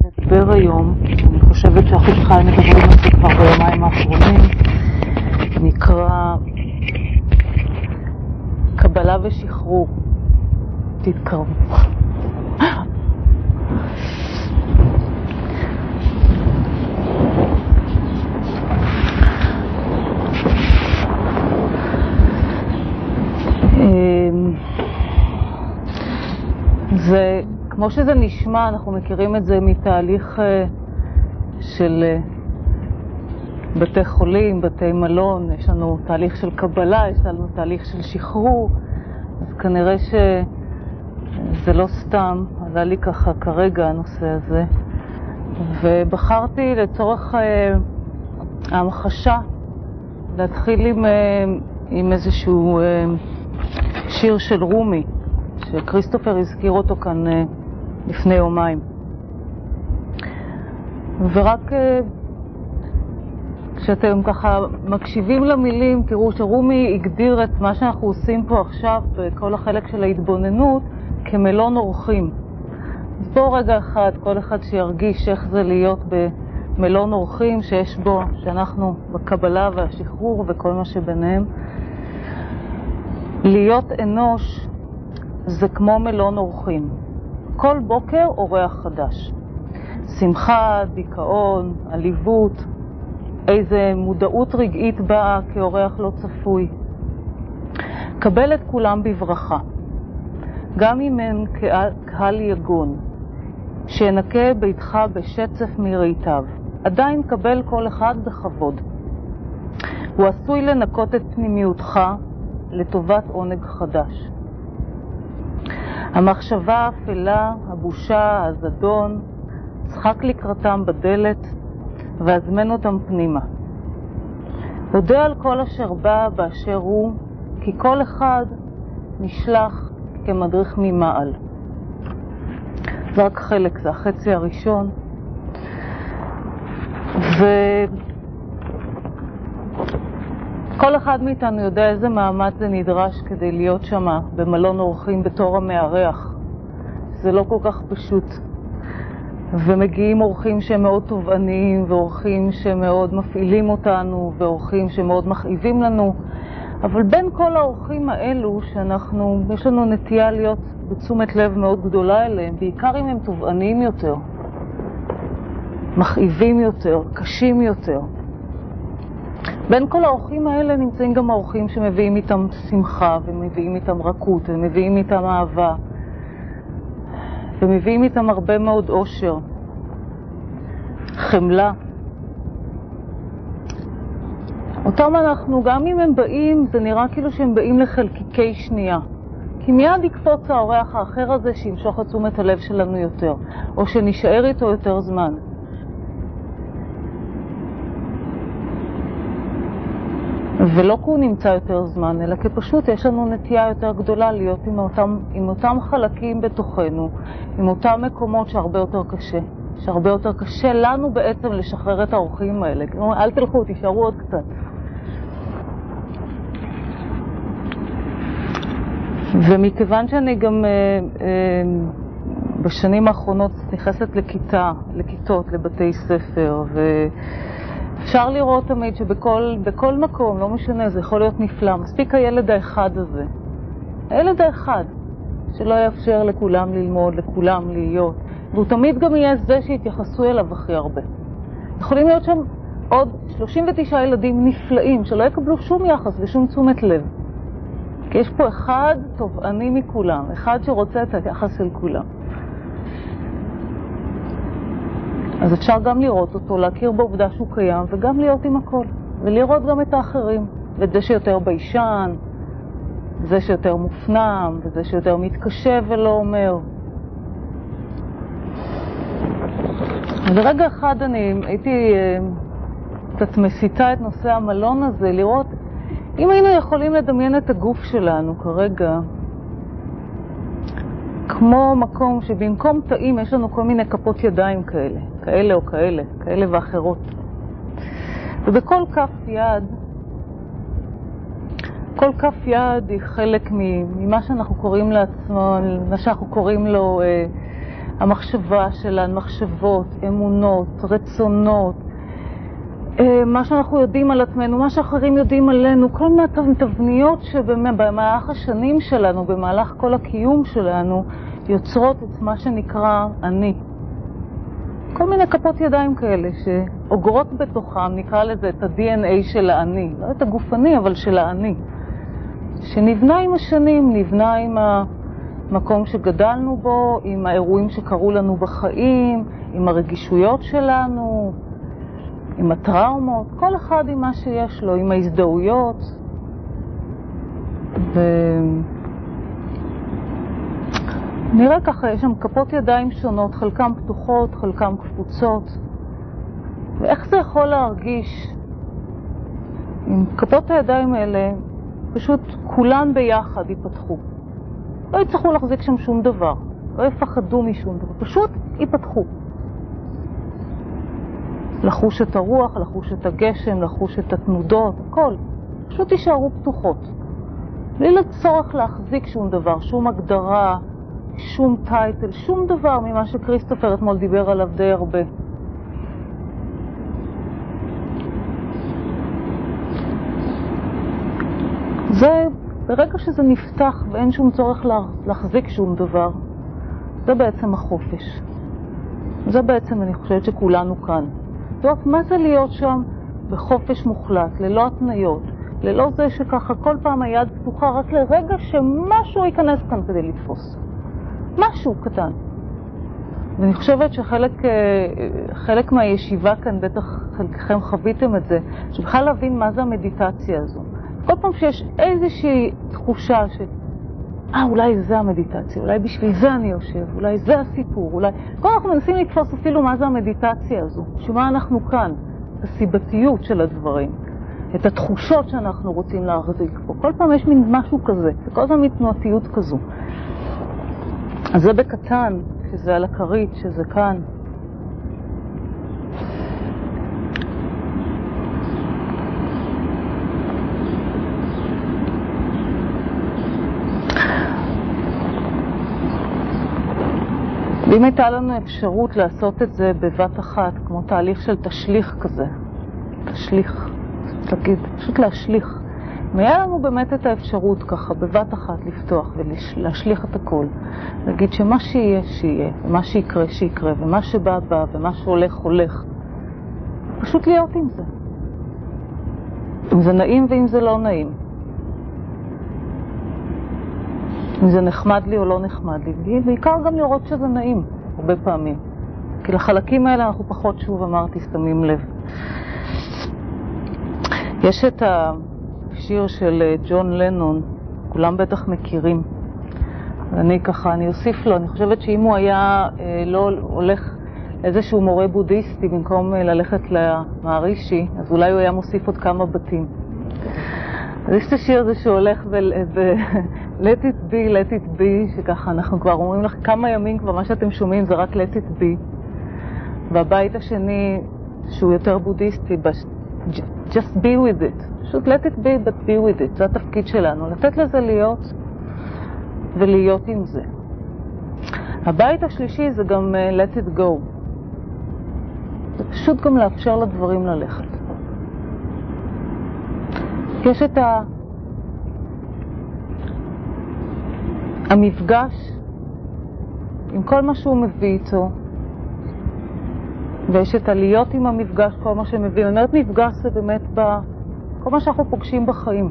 לדבר היום, אני חושבת שאחרי שחיים מדברים על זה כבר ביומיים האחרונים, נקרא קבלה ושחרור. תתקרבו. זה כמו שזה נשמע, אנחנו מכירים את זה מתהליך של בתי חולים, בתי מלון, יש לנו תהליך של קבלה, יש לנו תהליך של שחרור, אז כנראה שזה לא סתם, עלה לי ככה כרגע הנושא הזה, ובחרתי לצורך ההמחשה להתחיל עם איזשהו שיר של רומי, שכריסטופר הזכיר אותו כאן לפני יומיים. ורק כשאתם ככה מקשיבים למילים, תראו שרומי הגדיר את מה שאנחנו עושים פה עכשיו, בכל החלק של ההתבוננות, כמלון אורחים. אז בואו רגע אחד, כל אחד שירגיש איך זה להיות במלון אורחים, שיש בו, שאנחנו בקבלה והשחרור וכל מה שביניהם. להיות אנוש זה כמו מלון אורחים. כל בוקר אורח חדש. שמחה, דיכאון, עליבות, איזה מודעות רגעית באה כאורח לא צפוי. קבל את כולם בברכה. גם אם אין קהל יגון, שינקה ביתך בשצף מראיתיו. עדיין קבל כל אחד בכבוד. הוא עשוי לנקות את פנימיותך לטובת עונג חדש. המחשבה האפלה, הבושה, הזדון, צחק לקראתם בדלת והזמן אותם פנימה. הודה על כל אשר בא באשר הוא, כי כל אחד נשלח כמדריך ממעל. זה רק חלק, זה החצי הראשון. כל אחד מאיתנו יודע איזה מאמץ זה נדרש כדי להיות שמה במלון אורחים בתור המארח. זה לא כל כך פשוט. ומגיעים אורחים שהם מאוד תובעניים, ואורחים שמאוד מפעילים אותנו, ואורחים שמאוד מכאיבים לנו. אבל בין כל האורחים האלו יש לנו נטייה להיות בתשומת לב מאוד גדולה אליהם, בעיקר אם הם תובעניים יותר, מכאיבים יותר, קשים יותר. בין כל האורחים האלה נמצאים גם האורחים שמביאים איתם שמחה, ומביאים איתם רכות, ומביאים איתם אהבה, ומביאים איתם הרבה מאוד אושר, חמלה. אותם אנחנו, גם אם הם באים, זה נראה כאילו שהם באים לחלקיקי שנייה. כי מיד יקפוץ האורח האחר הזה שימשוך את תשומת הלב שלנו יותר, או שנשאר איתו יותר זמן. ולא כי הוא נמצא יותר זמן, אלא כי פשוט יש לנו נטייה יותר גדולה להיות עם אותם חלקים בתוכנו, עם אותם מקומות שהרבה יותר קשה. שהרבה יותר קשה לנו בעצם לשחרר את האורחים האלה. אל תלכו, תישארו עוד קצת. ומכיוון שאני גם בשנים האחרונות נכנסת לכיתות, לבתי ספר, אפשר לראות תמיד שבכל מקום, לא משנה, זה יכול להיות נפלא. מספיק הילד האחד הזה. הילד האחד, שלא יאפשר לכולם ללמוד, לכולם להיות. והוא תמיד גם יהיה זה שיתייחסו אליו הכי הרבה. יכולים להיות שם עוד 39 ילדים נפלאים, שלא יקבלו שום יחס ושום תשומת לב. כי יש פה אחד תובעני מכולם, אחד שרוצה את היחס של כולם. אז אפשר גם לראות אותו, להכיר בעובדה שהוא קיים, וגם להיות עם הכל. ולראות גם את האחרים. ואת זה שיותר ביישן, זה שיותר מופנם, וזה שיותר מתקשה ולא אומר. ולרגע אחד אני הייתי קצת מסיתה את נושא המלון הזה, לראות אם היינו יכולים לדמיין את הגוף שלנו כרגע, כמו מקום שבמקום תאים יש לנו כל מיני כפות ידיים כאלה, כאלה או כאלה, כאלה ואחרות. ובכל כף יד, כל כף יד היא חלק ממה שאנחנו קוראים לעצמו, מה שאנחנו קוראים לו המחשבה שלנו, מחשבות, אמונות, רצונות, מה שאנחנו יודעים על עצמנו, מה שאחרים יודעים עלינו, כל מיני תבניות שבמהלך השנים שלנו, במהלך כל הקיום שלנו, יוצרות את מה שנקרא אני. כל מיני כפות ידיים כאלה שאוגרות בתוכם, נקרא לזה את ה-DNA של האני, לא את הגופני אבל של האני, שנבנה עם השנים, נבנה עם המקום שגדלנו בו, עם האירועים שקרו לנו בחיים, עם הרגישויות שלנו, עם הטראומות, כל אחד עם מה שיש לו, עם ההזדהויות. נראה ככה, יש שם כפות ידיים שונות, חלקם פתוחות, חלקם קפוצות. ואיך זה יכול להרגיש? עם כפות הידיים האלה, פשוט כולן ביחד ייפתחו. לא יצטרכו להחזיק שם שום דבר, לא יפחדו משום דבר, פשוט ייפתחו. לחוש את הרוח, לחוש את הגשם, לחוש את התנודות, הכל. פשוט יישארו פתוחות. בלי לצורך להחזיק שום דבר, שום הגדרה, שום טייטל, שום דבר ממה שקריסטופר אתמול דיבר עליו די הרבה. זה, ברגע שזה נפתח ואין שום צורך להחזיק שום דבר, זה בעצם החופש. זה בעצם, אני חושבת שכולנו כאן. זאת, מה זה להיות שם בחופש מוחלט, ללא התניות, ללא זה שככה כל פעם היד פתוחה, רק לרגע שמשהו ייכנס כאן כדי לתפוס. משהו קטן. ואני חושבת שחלק מהישיבה כאן, בטח חלקכם חוויתם את זה, שבכלל להבין מה זה המדיטציה הזו. כל פעם שיש איזושהי תחושה של, אולי זה המדיטציה, אולי בשביל זה אני יושב, אולי זה הסיפור, אולי... כל אנחנו מנסים לתפוס אפילו מה זה המדיטציה הזו, שמה אנחנו כאן, את הסיבתיות של הדברים, את התחושות שאנחנו רוצים להחזיק פה. כל פעם יש מין משהו כזה, וכל הזמן מתנועתיות כזו. אז זה בקטן, שזה על הכרית, שזה כאן. ואם הייתה לנו אפשרות לעשות את זה בבת אחת, כמו תהליך של תשליך כזה, תשליך, תגיד, פשוט להשליך. והיה לנו באמת את האפשרות ככה בבת אחת לפתוח ולהשליך את הכל. להגיד שמה שיהיה, שיהיה, ומה שיקרה, שיקרה, ומה שבא, בא, ומה שהולך, הולך. פשוט להיות עם זה. אם זה נעים ואם זה לא נעים. אם זה נחמד לי או לא נחמד לי. בעיקר גם לראות שזה נעים, הרבה פעמים. כי לחלקים האלה אנחנו פחות, שוב אמרתי, שמים לב. יש את השיר של ג'ון לנון, כולם בטח מכירים. אני אוסיף לו, אני חושבת שאם הוא היה לא הולך איזשהו מורה בודהיסטי במקום ללכת למערישי, אז אולי הוא היה מוסיף עוד כמה בתים. אז יש את השיר הזה שהולך let it be, let it be, שככה אנחנו כבר אומרים לך כמה ימים כבר מה שאתם שומעים זה רק let it be. והבית השני שהוא יותר בודהיסטי, just be with it. פשוט let it be, but be with it. זה התפקיד שלנו, לתת לזה להיות ולהיות עם זה. הבית השלישי זה גם let it go. זה פשוט גם לאפשר לדברים ללכת. יש את המפגש עם כל מה שהוא מביא איתו, ויש את הלהיות עם המפגש, כל מה שמביא. אני אומרת מפגש זה באמת כל מה שאנחנו פוגשים בחיים.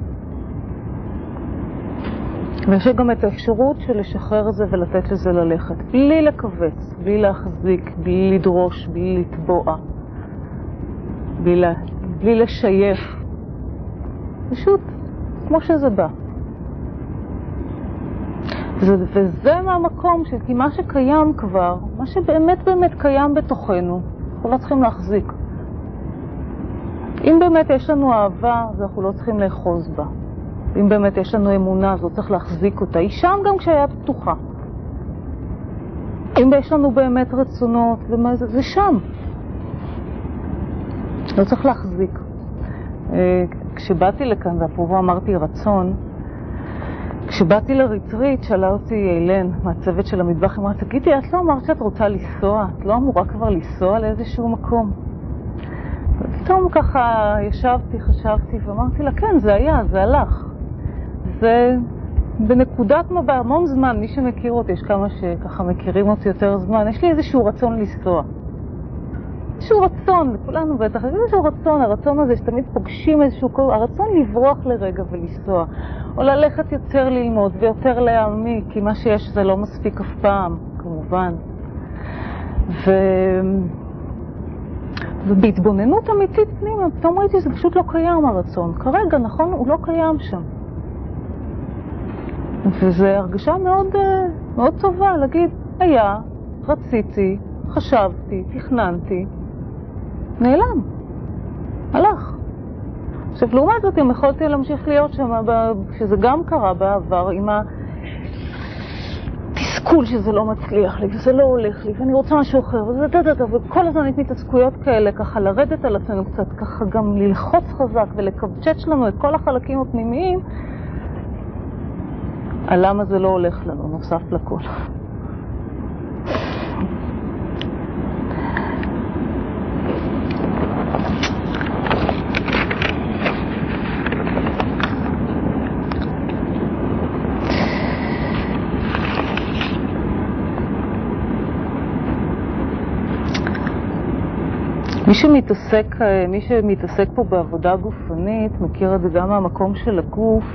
ויש גם את האפשרות של לשחרר את זה ולתת לזה ללכת, בלי לקבץ, בלי להחזיק, בלי לדרוש, בלי לטבוע, בלי לשייך. פשוט כמו שזה בא. וזה מהמקום של כי מה שקיים כבר, מה שבאמת באמת קיים בתוכנו, אנחנו לא צריכים להחזיק. אם באמת יש לנו אהבה, אז אנחנו לא צריכים לאחוז בה. אם באמת יש לנו אמונה, אז לא צריך להחזיק אותה. היא שם גם כשהיה פתוחה. אם יש לנו באמת רצונות, זה שם. לא צריך להחזיק. כשבאתי לכאן, ואפרופו אמרתי רצון, כשבאתי לריטריט, שאלה אותי אילן מהצוות של המטבח, אמרה, תגידי, את לא אמרת שאת רוצה לנסוע? את לא אמורה כבר לנסוע לאיזשהו מקום? ופתאום ככה ישבתי, חשבתי, ואמרתי לה, כן, זה היה, זה הלך. זה בנקודת מבט, המון זמן, מי שמכיר אותי, יש כמה שככה מכירים אותי יותר זמן, יש לי איזשהו רצון לנסוע. איזשהו רצון, לכולנו בטח, איזשהו רצון, הרצון הזה שתמיד פוגשים איזשהו, הרצון לברוח לרגע ולנסוע, או ללכת יותר ללמוד ויותר להעמיק, כי מה שיש זה לא מספיק אף פעם, כמובן. ובהתבוננות אמיתית פנימה, פתאום ראיתי שזה פשוט לא קיים הרצון. כרגע, נכון, הוא לא קיים שם. וזו הרגשה מאוד, מאוד טובה להגיד, היה, רציתי, חשבתי, תכננתי, נעלם, הלך. עכשיו, לעומת זאת, אם יכולתי להמשיך להיות שם, שזה גם קרה בעבר, עם התסכול שזה לא מצליח לי, וזה לא הולך לי, ואני רוצה משהו אחר, וכל הזמן יש מתעסקויות כאלה, ככה לרדת על עצמנו קצת, ככה גם ללחוץ חזק ולקבצ'ץ' לנו את כל החלקים הפנימיים, על למה זה לא הולך לנו, נוסף לכל. מי שמתעסק פה בעבודה גופנית, מכיר את זה גם מהמקום של הגוף.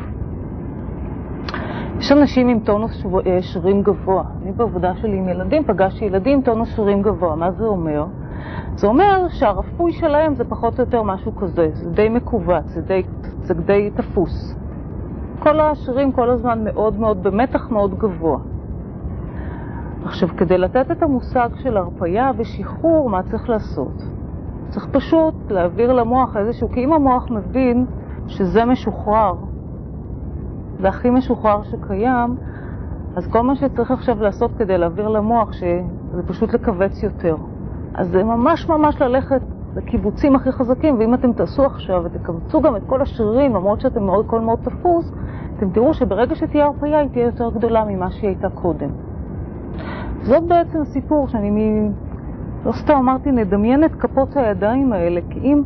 יש אנשים עם טונוס שרירים גבוה. אני בעבודה שלי עם ילדים, פגשתי ילדים עם טונוס שרירים גבוה. מה זה אומר? זה אומר שהרפוי שלהם זה פחות או יותר משהו כזה. זה די מקובץ, זה די תפוס. כל השרירים כל הזמן מאוד מאוד, במתח מאוד גבוה. עכשיו, כדי לתת את המושג של הרפיה ושחרור, מה צריך לעשות? צריך פשוט להעביר למוח איזשהו, כי אם המוח מבין שזה משוחרר, זה הכי משוחרר שקיים, אז כל מה שצריך עכשיו לעשות כדי להעביר למוח, שזה פשוט לקבץ יותר. אז זה ממש ממש ללכת לקיבוצים הכי חזקים, ואם אתם תעשו עכשיו ותקבצו גם את כל השרירים, למרות שאתם מאוד כל מאוד תפוס, אתם תראו שברגע שתהיה הרפיה היא תהיה יותר גדולה ממה שהיא הייתה קודם. זאת בעצם הסיפור שאני לא סתם אמרתי, נדמיין את כפות הידיים האלה, כי אם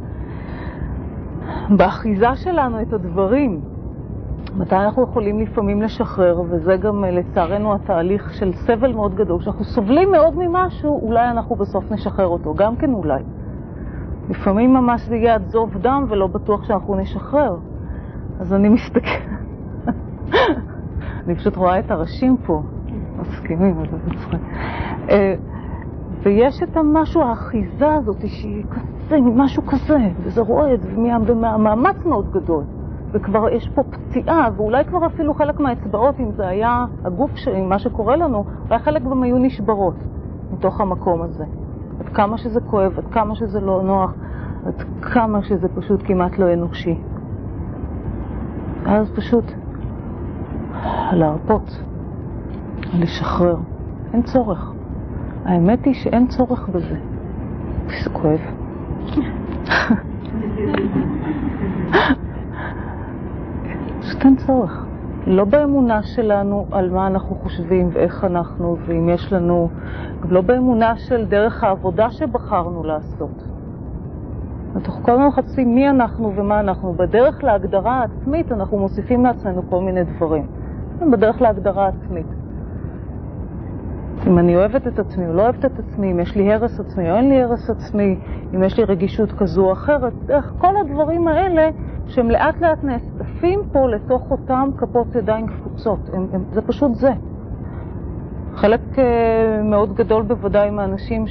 באחיזה שלנו את הדברים, מתי אנחנו יכולים לפעמים לשחרר, וזה גם לצערנו התהליך של סבל מאוד גדול, שאנחנו סובלים מאוד ממשהו, אולי אנחנו בסוף נשחרר אותו, גם כן אולי. לפעמים ממש זה יהיה עד זוב דם ולא בטוח שאנחנו נשחרר. אז אני אני פשוט רואה את הראשים פה, מסכימים, אבל זה מצחיק. ויש את המשהו, האחיזה הזאת, שהיא כזה, משהו כזה, וזה רועד, ומאמץ מאוד גדול. וכבר יש פה פציעה, ואולי כבר אפילו חלק מהאצבעות, אם זה היה הגוף, מה שקורה לנו, אולי חלק גם היו נשברות מתוך המקום הזה. עד כמה שזה כואב, עד כמה שזה לא נוח, עד כמה שזה פשוט כמעט לא אנושי. אז פשוט להרפות, לשחרר. אין צורך. האמת היא שאין צורך בזה. זה כואב. פשוט אין צורך. לא באמונה שלנו על מה אנחנו חושבים ואיך אנחנו, ואם יש לנו, לא באמונה של דרך העבודה שבחרנו לעשות. אנחנו כל הזמן מחפשים מי אנחנו ומה אנחנו. בדרך להגדרה העצמית אנחנו מוסיפים לעצמנו כל מיני דברים. בדרך להגדרה העצמית. אם אני אוהבת את עצמי או לא אוהבת את עצמי, אם יש לי הרס עצמי או אין לי הרס עצמי, אם יש לי רגישות כזו או אחרת, כל הדברים האלה שהם לאט לאט נאספים פה לתוך אותם כפות ידיים קפוצות. זה פשוט זה. חלק מאוד גדול בוודאי מהאנשים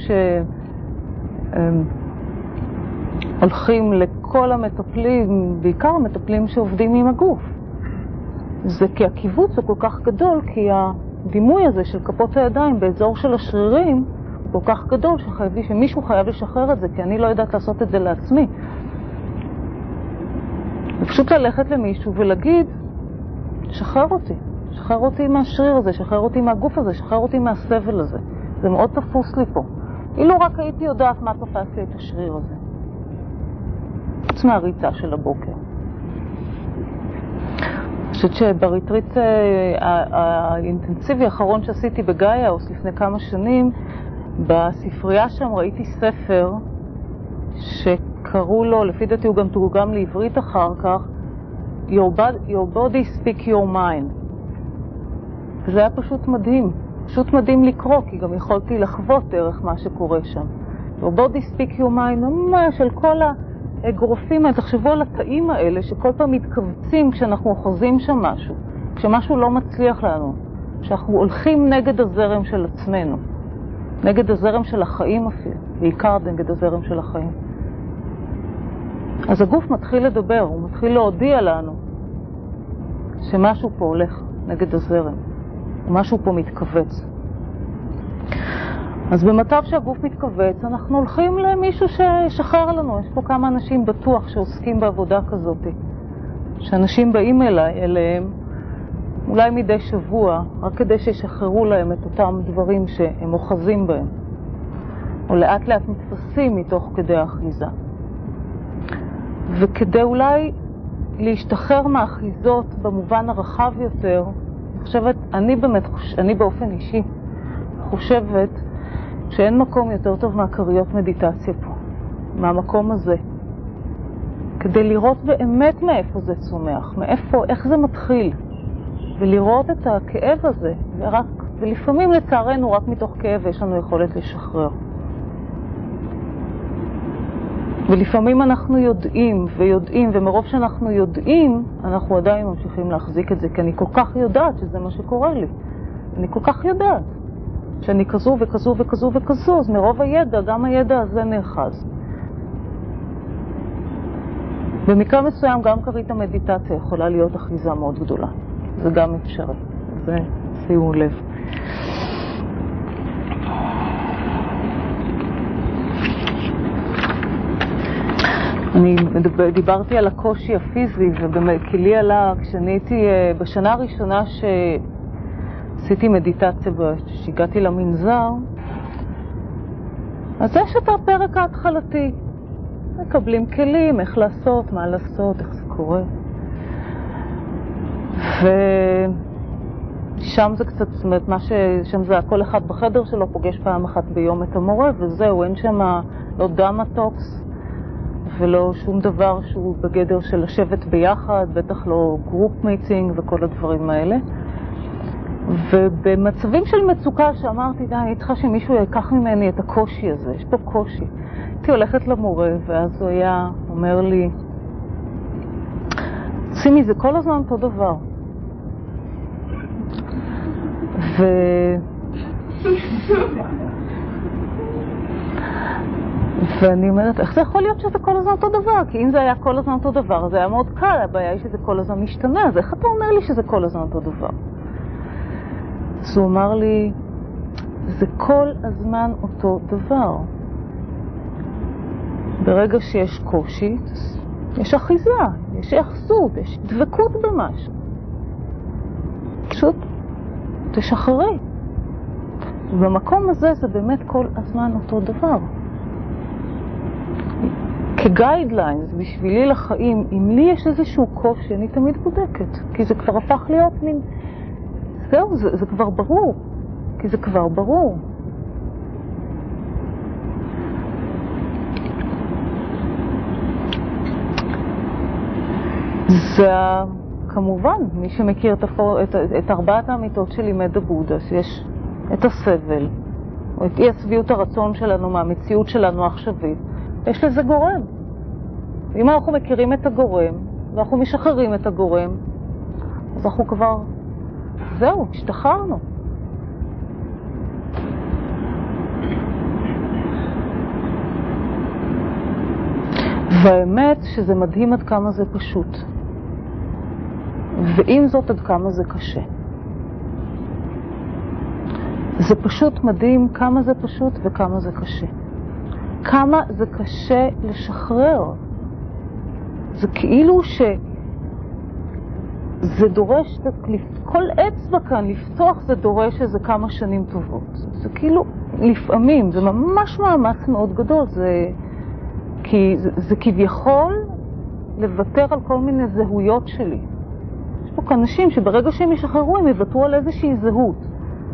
שהולכים לכל המטפלים, בעיקר המטפלים שעובדים עם הגוף. זה כי הקיבוץ הוא כל כך גדול, כי הדימוי הזה של כפות הידיים באזור של השרירים הוא כל כך גדול שמישהו חייב לשחרר את זה, כי אני לא יודעת לעשות את זה לעצמי. ופשוט ללכת למישהו ולהגיד, שחרר אותי מהשריר הזה, שחרר אותי מהגוף הזה, שחרר אותי מהסבל הזה. זה מאוד תפוס לי פה. אילו רק הייתי יודעת מה תפס לי את השריר הזה. חוץ מהריצה של הבוקר. חושבת שבריטריט האינטנסיבי האחרון שעשיתי בגאיהאוס לפני כמה שנים, בספרייה שם ראיתי ספר שקראו לו, לפי דעתי הוא גם תורגם לעברית אחר כך, Your body speak your mind. וזה היה פשוט מדהים, פשוט מדהים לקרוא, כי גם יכולתי לחוות דרך מה שקורה שם. Your body speak your mind, ממש על כל האגרופים האלה, תחשבו על התאים האלה שכל פעם מתכווצים כשאנחנו אוחזים שם משהו, כשמשהו לא מצליח לנו, כשאנחנו הולכים נגד הזרם של עצמנו, נגד הזרם של החיים אפילו, בעיקר נגד הזרם של החיים. אז הגוף מתחיל לדבר, הוא מתחיל להודיע לנו שמשהו פה הולך נגד הזרם, ומשהו פה מתכווץ. אז במצב שהגוף מתכווץ, אנחנו הולכים למישהו שישחרר לנו. יש פה כמה אנשים בטוח שעוסקים בעבודה כזאת, שאנשים באים אליהם אולי מדי שבוע, רק כדי שישחררו להם את אותם דברים שהם אוחזים בהם, או לאט לאט מתפסים מתוך כדי האחיזה. וכדי אולי להשתחרר מהאחיזות במובן הרחב יותר, אני באופן אישי חושבת שאין מקום יותר טוב מהקריות מדיטציה פה, מהמקום הזה, כדי לראות באמת מאיפה זה צומח, איך זה מתחיל, ולראות את הכאב הזה, ולפעמים לצערנו רק מתוך כאב יש לנו יכולת לשחרר. ולפעמים אנחנו יודעים ויודעים, ומרוב שאנחנו יודעים, אנחנו עדיין ממשיכים להחזיק את זה, כי אני כל כך יודעת שזה מה שקורה לי. אני כל כך יודעת שאני כזו וכזו וכזו וכזו, אז מרוב הידע, גם הידע הזה נאחז. במקרה מסוים גם קרית המדיטציה יכולה להיות אחיזה מאוד גדולה. זה גם אפשרי. זה שימו לב. אני דיברתי על הקושי הפיזי, כי לי עלה, כשאני הייתי בשנה הראשונה שעשיתי מדיטציה, שהגעתי למנזר, אז יש את הפרק ההתחלתי. מקבלים כלים, איך לעשות, מה לעשות, איך זה קורה. ושם זה קצת, זאת אומרת, שם זה כל אחד בחדר שלו פוגש פעם אחת ביום את המורה, וזהו, אין שם לא דמטוקס, ולא שום דבר שהוא בגדר של לשבת ביחד, בטח לא גרופ מייטינג וכל הדברים האלה. ובמצבים של מצוקה שאמרתי, אני צריכה שמישהו ייקח ממני את הקושי הזה, יש פה קושי. הייתי הולכת למורה, ואז הוא היה אומר לי, שימי, זה כל הזמן אותו דבר. ואני אומרת, איך זה יכול להיות שזה כל הזמן אותו דבר? כי אם זה היה כל הזמן אותו דבר, זה היה מאוד קל, הבעיה היא שזה כל הזמן משתנה, אז איך אתה אומר לי שזה כל הזמן אותו דבר? אז הוא אמר לי, זה כל הזמן אותו דבר. ברגע שיש קושי, יש אחיזה, יש יחסות, יש דבקות במשהו. פשוט תשחררי. ובמקום הזה זה באמת כל הזמן אותו דבר. כגיידליינס, בשבילי לחיים, אם לי יש איזשהו קושי, אני תמיד בודקת. כי זה כבר הפך להיות מין... זהו, זה כבר ברור. כי זה כבר ברור. זה כמובן, מי שמכיר את ארבעת האמיתות שלימד הבודה, שיש את הסבל, או את אי הסביעות הרצון שלנו מהמציאות שלנו העכשווית, יש לזה גורם. אם אנחנו מכירים את הגורם, ואנחנו משחררים את הגורם, אז אנחנו כבר, זהו, השתחררנו. והאמת שזה מדהים עד כמה זה פשוט. ועם זאת עד כמה זה קשה. זה פשוט מדהים כמה זה פשוט וכמה זה קשה. כמה זה קשה לשחרר. זה כאילו שזה דורש, כל אצבע כאן לפתוח זה דורש איזה כמה שנים טובות. זה כאילו לפעמים, זה ממש מאמץ מאוד גדול. כי זה כביכול לוותר על כל מיני זהויות שלי. פה אנשים שברגע שהם ישחררו הם יוותרו על איזושהי זהות.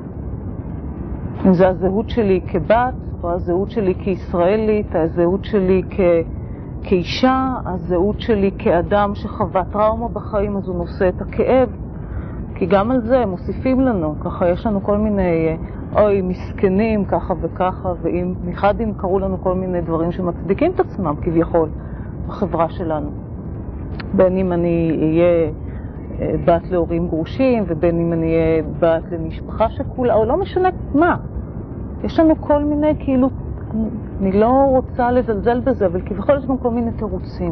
אם זה הזהות שלי כבת, או הזהות שלי כישראלית, הזהות שלי כאישה, הזהות שלי כאדם שחווה טראומה בחיים, אז הוא נושא את הכאב. כי גם על זה מוסיפים לנו, ככה יש לנו כל מיני, אוי, מסכנים, ככה וככה, ואם מחדים קראו לנו כל מיני דברים שמצדיקים את עצמם כביכול בחברה שלנו. בין אם אני אהיה בת להורים גרושים, ובין אם אני אהיה בת למשפחה שכולה, או לא משנה מה. יש לנו כל מיני, כאילו, אני לא רוצה לזלזל בזה, אבל כביכול יש לנו כל מיני תירוצים.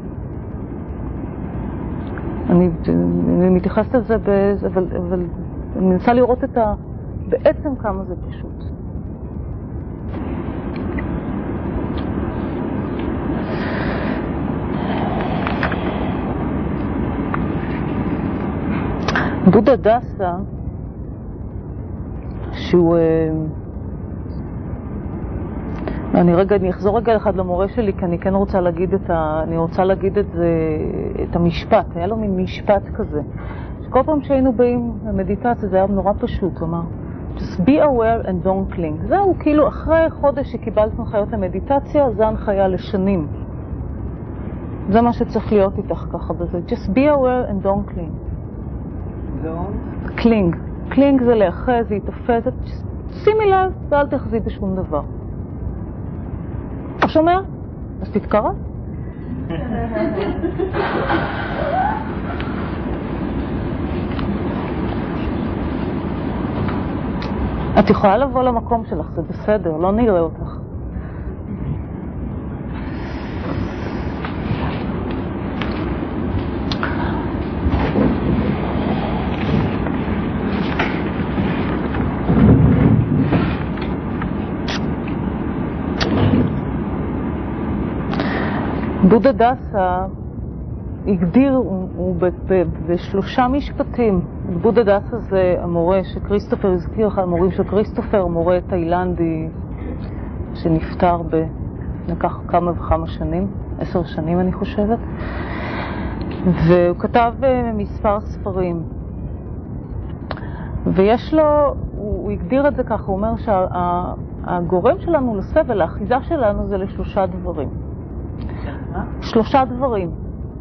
אני מתייחסת על זה, אבל אני מנסה לראות בעצם כמה זה פשוט. בודה דסה, שהוא... אני אחזור רגע אחד למורה שלי, כי אני כן רוצה להגיד את המשפט. היה לו מין משפט כזה. שכל פעם שהיינו באים למדיטציה, זה היה נורא פשוט, הוא אמר, just be aware and don't cling. זהו, כאילו אחרי חודש שקיבלת הנחיות למדיטציה, זה הנחיה לשנים. זה מה שצריך להיות איתך ככה בזה. just be aware and don't cling. cling. cling זה לאחז, זה יתאפס, שימי לב ואל תחזי בשום דבר. אתה שומע? אז תתקרא. את יכולה לבוא למקום שלך, זה בסדר, לא נראה אותך. בודה דסה הגדיר, הוא בשלושה משפטים. בודה דסה זה המורה שכריסטופר הזכיר, אחד המורים של כריסטופר, מורה תאילנדי שנפטר לקח כמה וכמה שנים, 10 שנים אני חושבת, והוא כתב מספר ספרים. ויש לו, הוא הגדיר את זה ככה, הוא אומר שהגורם שלנו לסבל, האחיזה שלנו זה לשלושה דברים. שלושה דברים.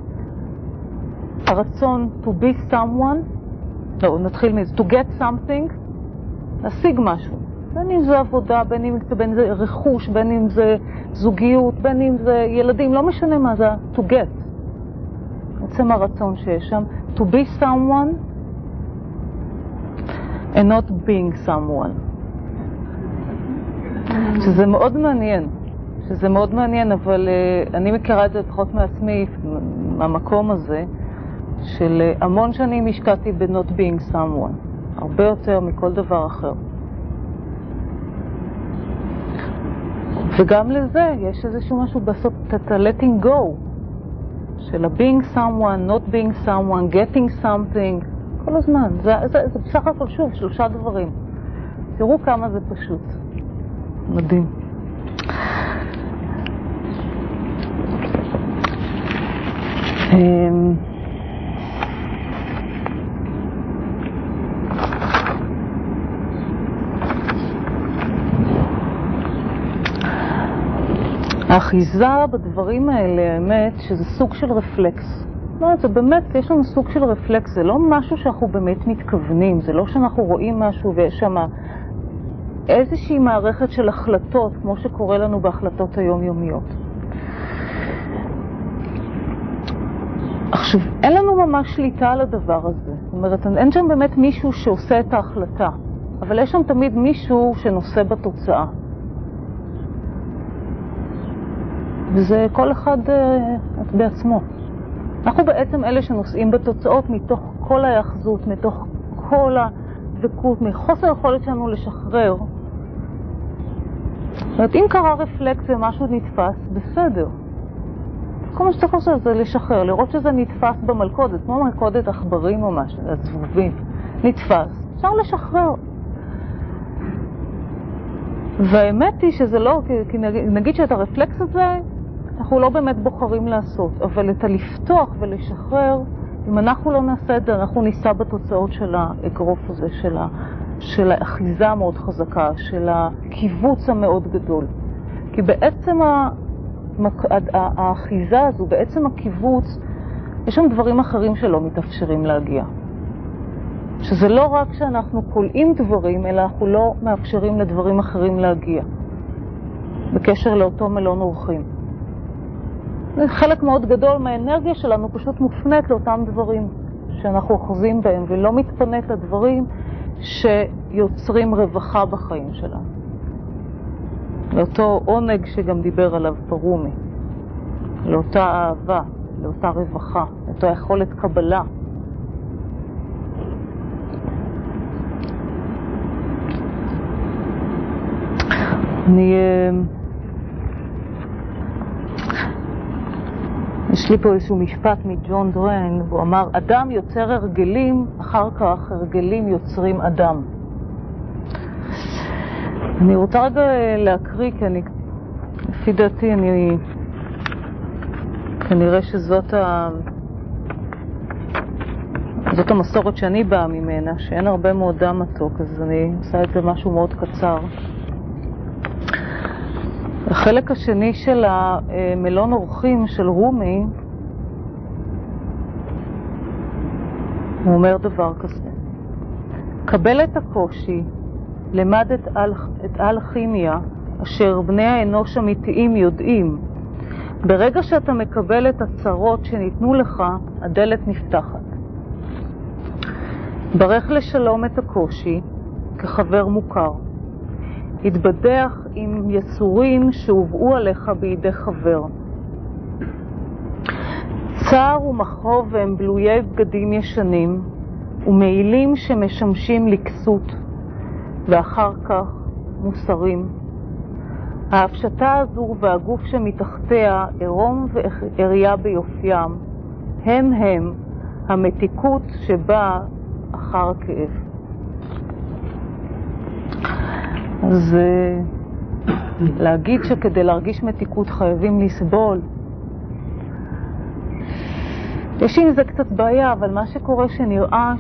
הרצון to be someone, לא, נתחיל מזה, to get something, להשיג משהו. בין אם זה עבודה, בין אם זה רכוש, בין אם זה זוגיות, בין אם זה ילדים, לא משנה מה זה, to get. בעצם הרצון שיש שם, to be someone and not being someone. שזה מאוד מעניין. שזה מאוד מעניין, אבל אני מכירה את זה פחות מעצמי, מהמקום הזה, של המון שנים השקעתי ב-not being someone, הרבה יותר מכל דבר אחר. וגם לזה יש איזשהו משהו בסוף, את ה-letting go, של ה-being someone, not being someone, getting something, כל הזמן. זה בסך הכל שוב, שלושה דברים. תראו כמה זה פשוט. מדהים. האחיזה בדברים האלה, האמת, שזה סוג של רפלקס. לא, זה באמת, יש לנו סוג של רפלקס, זה לא משהו שאנחנו באמת מתכוונים, זה לא שאנחנו רואים משהו ויש שם איזושהי מערכת של החלטות, כמו שקורה לנו בהחלטות היומיומיות. עכשיו, אין לנו ממש שליטה על הדבר הזה. זאת אומרת, אין שם באמת מישהו שעושה את ההחלטה, אבל יש שם תמיד מישהו שנושא בתוצאה. וזה כל אחד בעצמו. אנחנו בעצם אלה שנושאים בתוצאות מתוך כל ההיאחזות, מתוך כל הדבקות, מחוסר יכולת שלנו לשחרר. זאת אומרת, אם קרה רפלקס ומשהו נתפס, בסדר. כל מה שצריך לעשות זה לשחרר, לראות שזה נתפס במלכודת, כמו מלכודת עכברים או משהו, הזבובים. נתפס, אפשר לשחרר. והאמת היא שזה לא, כי נגיד שאת הרפלקס הזה, אנחנו לא באמת בוחרים לעשות, אבל את הלפתוח ולשחרר, אם אנחנו לא נעשה את זה, אנחנו ניסע בתוצאות של האגרוף הזה, של האחיזה המאוד חזקה, של הקיבוץ המאוד גדול. כי בעצם האחיזה הזו, בעצם הקיבוץ, יש שם דברים אחרים שלא מתאפשרים להגיע. שזה לא רק שאנחנו קולעים דברים, אלא אנחנו לא מאפשרים לדברים אחרים להגיע. בקשר לאותו מלון אורחים. חלק מאוד גדול מהאנרגיה שלנו פשוט מופנית לאותם דברים שאנחנו אוחזים בהם, ולא מתפנית לדברים שיוצרים רווחה בחיים שלנו. לאותו עונג שגם דיבר עליו פרומי, לאותה אהבה, לאותה רווחה, לאותה יכולת קבלה. יש לי פה איזשהו משפט מג'ון דריין, הוא אמר, אדם יוצר הרגלים, אחר כך הרגלים יוצרים אדם. אני רוצה רגע להקריא, כי לפי דעתי, כנראה שזאת המסורת שאני באה ממנה, שאין הרבה מאוד דם מתוק, אז אני עושה את זה משהו מאוד קצר. החלק השני של המלון אורחים של רומי, הוא אומר דבר כזה. קבל את הקושי, למד את האלכימיה, אשר בני האנוש אמיתיים יודעים. ברגע שאתה מקבל את הצרות שניתנו לך, הדלת נפתחת. ברך לשלום את הקושי, כחבר מוכר. התבדח עם יסורים שהובאו עליך בידי חבר. צער ומחוב הם בלויי בגדים ישנים ומעילים שמשמשים לקסות ואחר כך מוסרים. ההפשטה הזו והגוף שמתחתיה עירום ועריה ביופיים הם המתיקות שבאה אחר הכאב. אז להגיד שכדי להרגיש מתיקות חייבים לסבול, יש עם זה קצת בעיה, אבל מה שקורה שנראה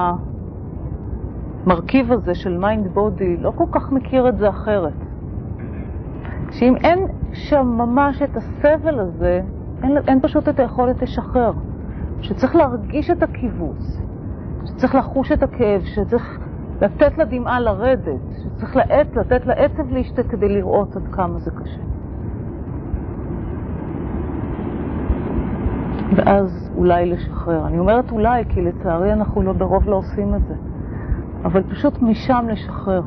שהמרכיב הזה של מיינד בודי לא כל כך מכיר את זה אחרת. שאם אין שם ממש את הסבל הזה, אין פשוט את היכולת לשחרר. שצריך להרגיש את הקיבוץ, שצריך לחוש את הכאב, שצריך לתת לדמעה לרדת, שצריך לתת לעצב להשתק כדי לראות עד כמה זה קשה. ואז אולי לשחרר. אני אומרת אולי, כי לצערי אנחנו לא ברוב לא עושים את זה. אבל פשוט משם לשחרר.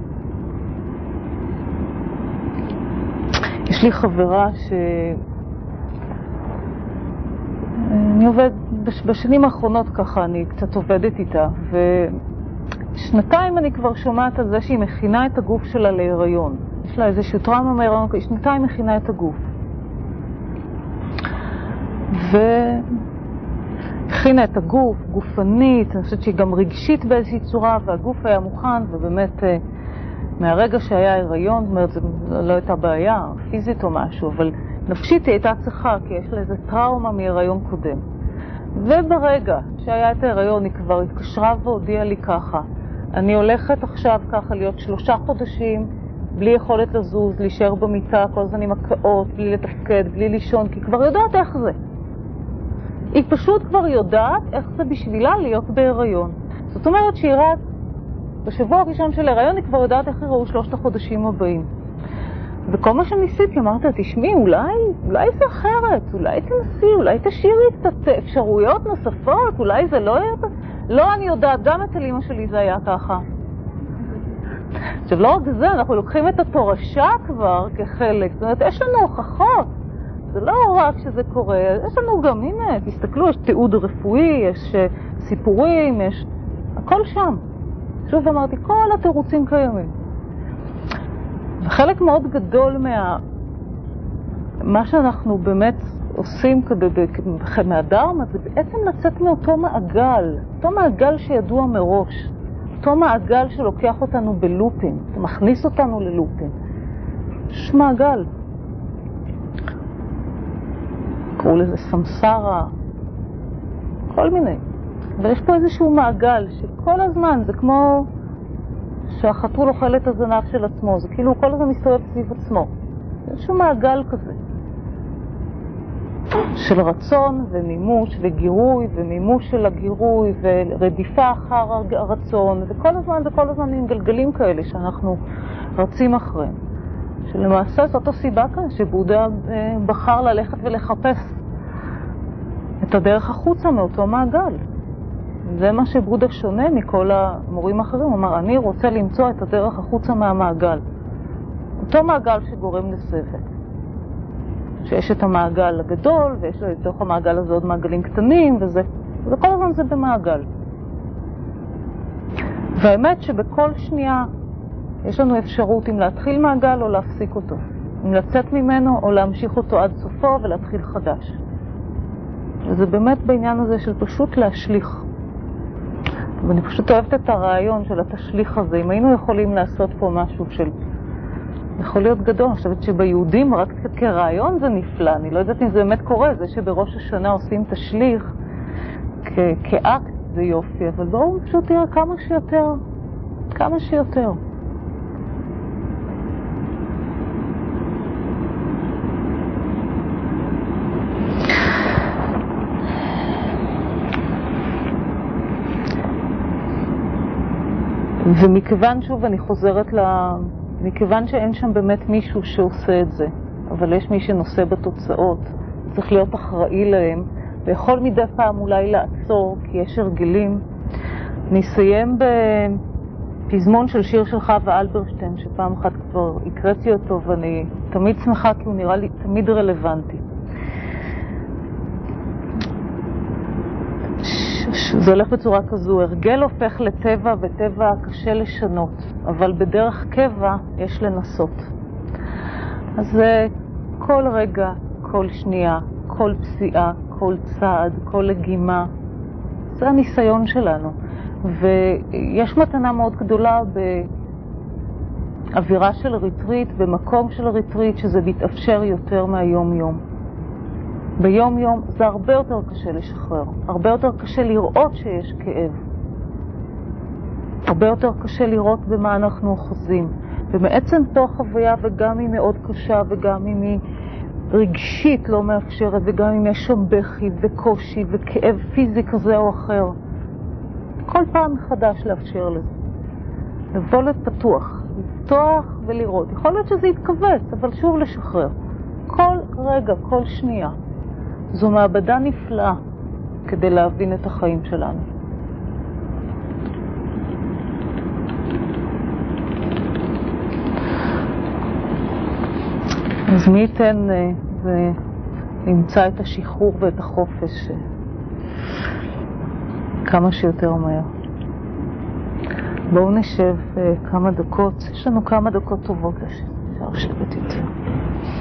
יש לי חברה אני עובד, בשנים האחרונות ככה אני קצת עובדת איתה, ושנתיים אני כבר שומעת על זה שהיא מכינה את הגוף שלה להיריון. יש לה איזשהו טראומה מהיריון, שנתיים מכינה את הגוף. והכינה את הגוף, גופנית, אני חושבת שהיא גם רגשית באיזושהי צורה, והגוף היה מוכן, ובאמת מהרגע שהיה הריון, זאת אומרת, זו לא הייתה בעיה, פיזית או משהו, אבל נפשית היא הייתה צריכה, כי יש לה איזו טראומה מהיריון קודם. וברגע שהיה את ההיריון, היא כבר התקשרה והודיעה לי ככה, אני הולכת עכשיו ככה להיות 3 חודשים, בלי יכולת לזוז, להישאר במיטה, כל הזמן עם הקאות, בלי לתפקד, בלי לישון, כי כבר יודעת איך זה. היא פשוט כבר יודעת איך זה בשבילה להיות בהיריון. זאת אומרת שהיא רק בשבוע הראשון של ההיריון היא כבר יודעת איך יראו 3 החודשים הבאים. וכל מה שניסיתי, אמרתי, תשמעי, אולי זה אחרת, אולי תנסי, אולי תשאירי קצת אפשרויות נוספות, אולי זה לא יהיה... לא, אני יודעת, גם אצל אמא שלי זה היה ככה. עכשיו, לא רק זה, אנחנו לוקחים את התורשה כבר כחלק, זאת אומרת, יש לנו הוכחות. זה לא רק שזה קורה, יש לנו גם, הנה, תסתכלו, יש תיעוד רפואי, יש סיפורים, יש... הכל שם. שוב אמרתי, כל התירוצים קיימים. וחלק מאוד גדול מה שאנחנו באמת עושים מהדרמה, זה בעצם לצאת מאותו מעגל, אותו מעגל שידוע מראש, אותו מעגל שלוקח אותנו בלופים, מכניס אותנו ללופים. יש מעגל. קראו לזה סמסרה, כל מיני. ויש פה איזשהו מעגל שכל הזמן זה כמו שהחתול אוכל את הזנב של עצמו, זה כאילו כל הזמן מסתובב סביב עצמו. זה איזשהו מעגל כזה של רצון ומימוש וגירוי ומימוש של הגירוי ורדיפה אחר הרצון, וכל הזמן עם גלגלים כאלה שאנחנו רצים אחריהם. שלמעשה זאת הסיבה כאן שבודה בחר ללכת ולחפש את הדרך החוצה מאותו מעגל. זה מה שבודה שונה מכל המורים האחרים. הוא אמר, אני רוצה למצוא את הדרך החוצה מהמעגל. אותו מעגל שגורם לסבל. שיש את המעגל הגדול, ויש לו לתוך המעגל הזה עוד מעגלים קטנים, וכל הזמן זה במעגל. והאמת שבכל שנייה יש לנו אפשרות אם להתחיל מעגל או להפסיק אותו. אם לצאת ממנו או להמשיך אותו עד סופו ולהתחיל חדש. וזה באמת בעניין הזה של פשוט להשליך. ואני פשוט אוהבת את הרעיון של התשליך הזה. אם היינו יכולים לעשות פה משהו של... יכול להיות גדול. אני חושבת שביהודים רק כרעיון זה נפלא. אני לא יודעת אם זה באמת קורה. זה שבראש השנה עושים תשליך כאקט זה יופי. אבל בואו פשוט תראה כמה שיותר. כמה שיותר. ומכיוון, שוב, אני חוזרת מכיוון שאין שם באמת מישהו שעושה את זה, אבל יש מי שנושא בתוצאות, צריך להיות אחראי להם, ויכול מדי פעם אולי לעצור, כי יש הרגלים. נסיים בפזמון של שיר של חווה אלברשטיין, שפעם אחת כבר הקראתי אותו, ואני תמיד שמחה, כי הוא נראה לי תמיד רלוונטי. זה הולך בצורה כזו, הרגל הופך לטבע, וטבע קשה לשנות, אבל בדרך קבע יש לנסות. אז כל רגע, כל שנייה, כל פסיעה, כל צעד, כל לגימה, זה הניסיון שלנו. ויש מתנה מאוד גדולה באווירה של ריטריט, במקום של ריטריט, שזה מתאפשר יותר מהיום יום. ביום יום זה הרבה יותר קשה לשחרר, הרבה יותר קשה לראות שיש כאב, הרבה יותר קשה לראות במה אנחנו אוחזים. ומעצם תוך חוויה, וגם אם מאוד קשה, וגם אם היא רגשית לא מאפשרת, וגם אם יש שם בכי וקושי וכאב פיזי כזה או אחר, כל פעם מחדש לאפשר לזה. לבוא לפתוח, לפתוח ולראות. יכול להיות שזה יתכווץ, אבל שוב לשחרר. כל רגע, כל שנייה. זו מעבדה נפלאה כדי להבין את החיים שלנו. אז מי ייתן ונמצא את השחרור ואת החופש כמה שיותר מהר. בואו נשב כמה דקות, יש לנו כמה דקות טובות אפשר לשבת יותר.